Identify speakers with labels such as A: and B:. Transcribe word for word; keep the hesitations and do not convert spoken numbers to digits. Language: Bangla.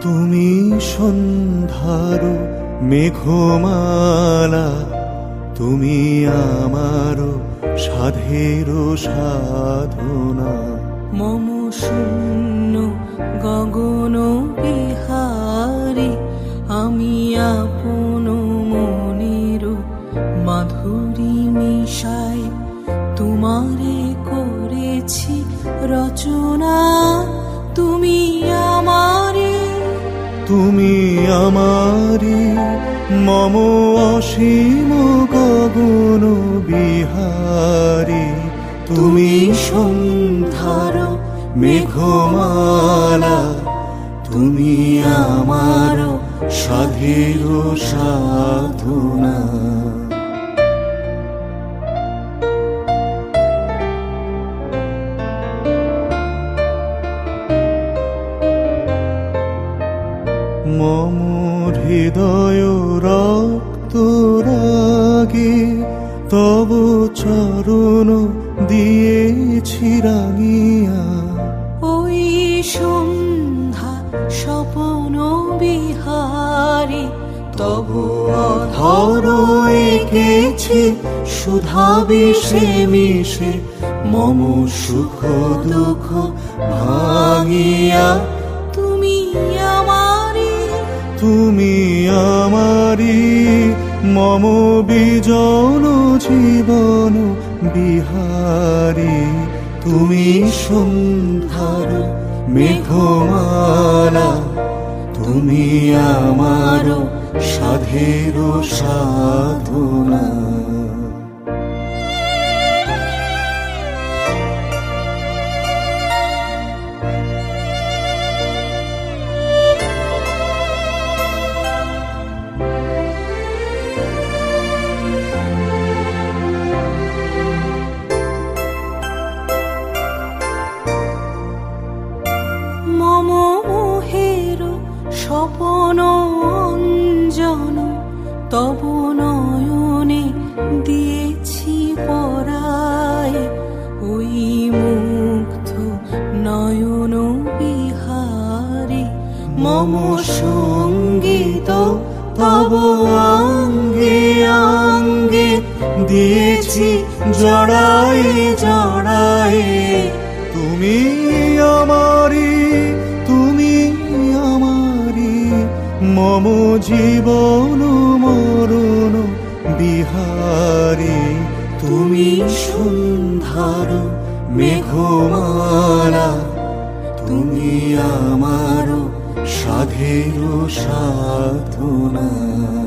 A: তুমি সন্ধ্যার মেঘমালা, তুমি আমার সাধের সাধনা।
B: মম শূন্য গগন বিহারী, আমি আপন মনের মাধুরী মিশাই তোমারে করেছি রচনা। তুমি আমারে,
A: তুমি আমারি মম অসীম গগন বিহারী। তুমি সন্ধ্যার মেঘমালা, তুমি আমার সাধের সাধনা। মম হৃদয় রক্ত রাগে, তব চরণ দিয়েছি রাঙিয়া।
B: ওই সন্ধ্যা স্বপন বিহারী,
A: তব অধর এঁকেছি সুধা বিষে মিশে, মম সুখ দুঃখ ভাঙিয়া।
B: তুমি আমারি,
A: তুমি আমারি মম বিজন জীবন বিহারী। তুমি সন্ধ্যার মেঘমালা, তুমি আমার সাধের সাধনা।
B: মম মোহের স্বপন অঞ্জন, তব নয়নে দিয়েছি পরায়। ওই মুগ্ধ নয়ন বিহারী,
A: মম সঙ্গীত তব অঙ্গে অঙ্গে দিয়েছি জড়ায়ে জড়ায়ে। তুমি আমারি, তুমি আমারি মম জীবন মরণ বিহারী। তুমি সন্ধ্যার মেঘমালা, তুমি আমার সাধের সাধনা।